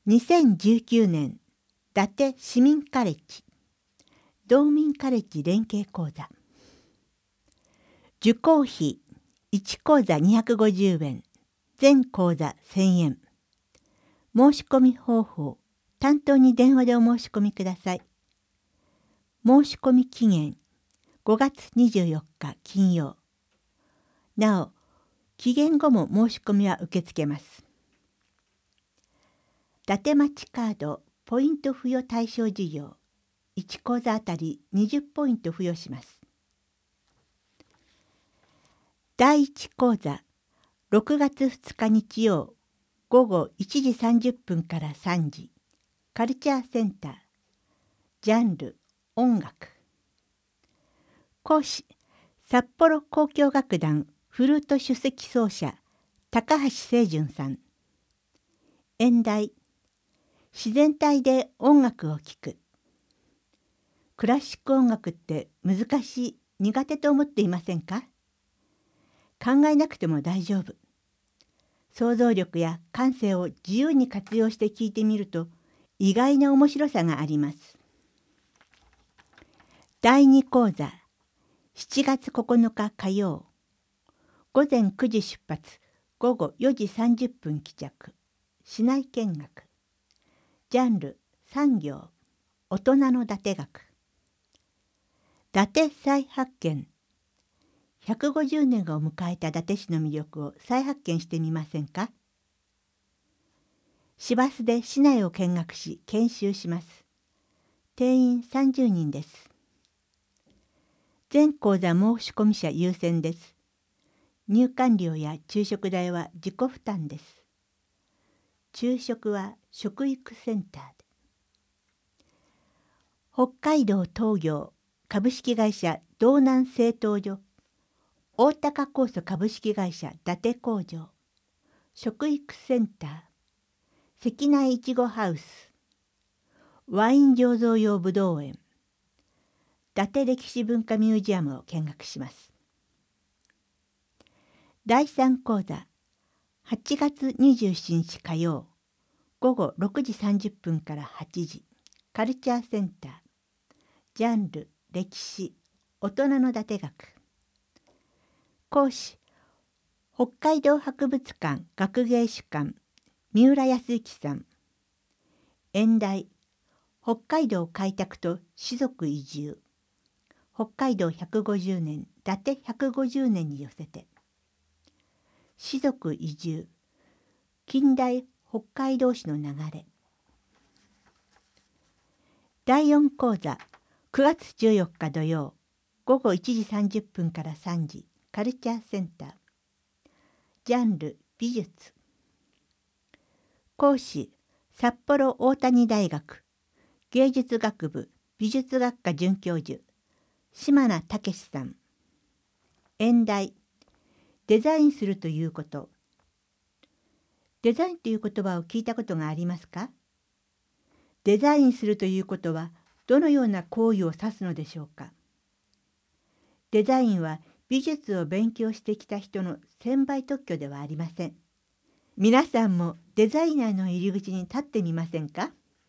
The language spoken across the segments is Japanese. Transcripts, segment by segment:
2019年、伊達市民カレッジ、道民カレッジ連携講座。受講費、1講座250円、全講座1000円。申し込み方法、担当に電話でお申し込みください。申し込み期限、5月24日金曜。なお、期限後も申し込みは受け付けます。伊達町カードポイント付与対象事業、1講座あたり20ポイント付与します。第1講座、6月2日日曜、午後1時30分から3時、カルチャーセンター、ジャンル、音楽。講師、札幌交響楽団フルート首席奏者、高橋清純さん。演題、自然体で音楽を聴く。クラシック音楽って難しい、苦手と思っていませんか？考えなくても大丈夫。想像力や感性を自由に活用して聴いてみると意外な面白さがあります。第2講座、7月9日火曜、午前9時出発、午後4時30分帰着、市内見学。ジャンル、産業、大人の伊達学。伊達再発見。150年を迎えた伊達市の魅力を再発見してみませんか？市バスで市内を見学し研修します。定員30人です。全講座申し込み者優先です。入館料や昼食代は自己負担です。昼食は食育センターで。北海道東業株式会社道南製陶所、大高酵素株式会社伊達工場、食育センター、関内いちごハウス、ワイン醸造用ぶどう園、伊達歴史文化ミュージアムを見学します。第3講座、8月27日火曜、午後6時30分から8時、カルチャーセンター、ジャンル、歴史、大人の伊達学。講師、北海道博物館学芸主幹、三浦康之さん。演題、北海道開拓と士族移住。北海道150年、伊達150年に寄せて。士族移住、近代北海道史の流れ。第4講座、9月14日土曜、午後1時30分から3時、カルチャーセンター。ジャンル、美術。講師、札幌大谷大学芸術学部美術学科准教授、島名武さん。演題、デザインするということ。デザインという言葉を聞いたことがありますか？デザインするということはどのような行為を指すのでしょうか？デザインは美術を勉強してきた人の専売特許ではありません。皆さんもデザイナーの入り口に立ってみませんか？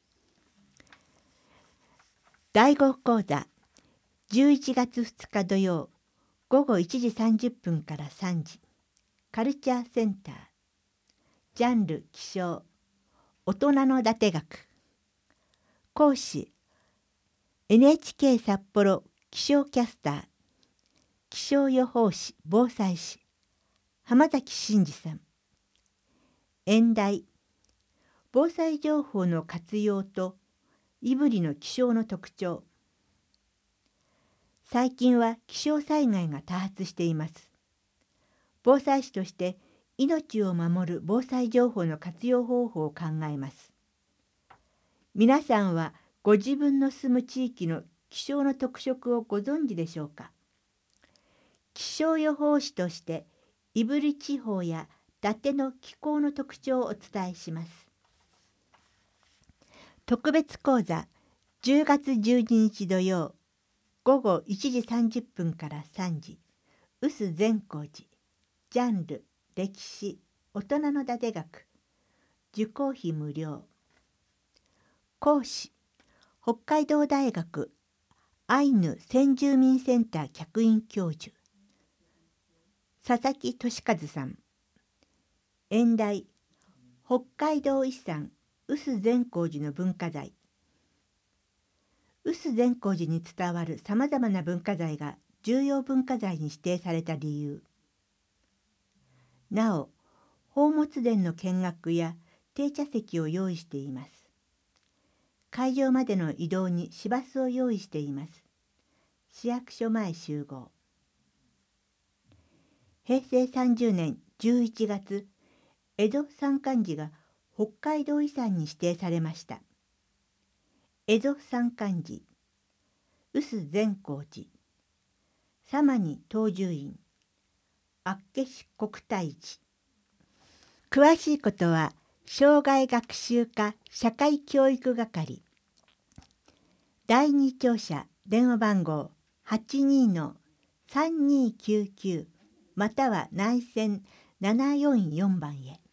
第5講座、11月2日土曜、午後1時30分から3時、カルチャーセンター。ジャンル、気象、大人の伊達学。講師、NHK 札幌気象キャスター、気象予報士、防災士、浜崎真嗣さん。演題、防災情報の活用と胆振の気象の特徴。最近は気象災害が多発しています。防災士として命を守る防災情報の活用方法を考えます。皆さんはご自分の住む地域の気象の特色をご存知でしょうか？気象予報士として胆振地方や伊達の気候の特徴をお伝えします。特別講座、10月12日土曜、午後1時30分から3時、臼善光寺。ジャンル、歴史、大人の伊達学。受講費無料。 講師、北海道大学アイヌ先住民センター客員教授、佐々木俊和さん。演題、北海道遺産臼善光寺の文化財。臼善光寺に伝わるさまざまな文化財が重要文化財に指定された理由。なお、宝物殿の見学や定茶席を用意しています。会場までの移動に市バスを用意しています。市役所前集合。平成30年11月、江戸山間寺が北海道遺産に指定されました。江戸山間寺、臼善光寺、様に東住院、厚岸国体寺。詳しいことは障害学習課社会教育係。第二庁舎電話番号 82-3299 または内線744番へ。